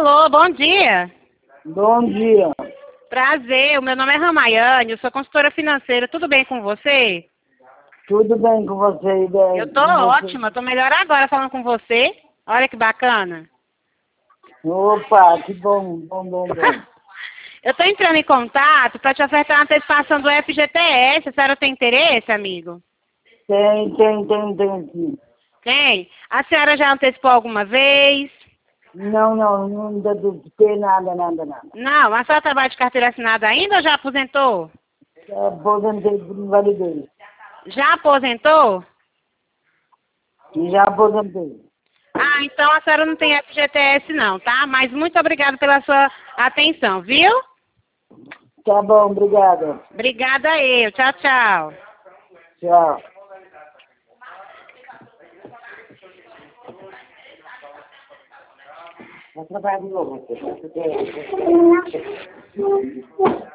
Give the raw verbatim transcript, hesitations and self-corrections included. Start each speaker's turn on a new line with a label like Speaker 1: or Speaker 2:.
Speaker 1: Alô, bom dia.
Speaker 2: Bom dia.
Speaker 1: Prazer, o meu nome é Ramayane, eu sou consultora financeira. Tudo bem com você?
Speaker 2: Tudo bem com você, Ida?
Speaker 1: Eu tô ótima, tô melhor agora falando com você. Olha que bacana.
Speaker 2: Opa, que bom, bom, bom, bom.
Speaker 1: Eu tô entrando em contato para te ofertar uma antecipação do F G T S. A senhora tem interesse, amigo?
Speaker 2: Tem, tem, tem, tem, sim.
Speaker 1: Tem? A senhora já antecipou alguma vez?
Speaker 2: Não, não, não tem nada, nada, nada.
Speaker 1: Não, a senhora trabalha de carteira assinada ainda ou já aposentou?
Speaker 2: Aposentei por invalidez.
Speaker 1: Já aposentou?
Speaker 2: Já aposentei.
Speaker 1: Ah, então a senhora não tem F G T S não, tá? Mas muito obrigada pela sua atenção, viu?
Speaker 2: Tá bom, obrigada.
Speaker 1: Obrigada eu. Tchau, tchau.
Speaker 2: Tchau. Vai trabalhar de novo.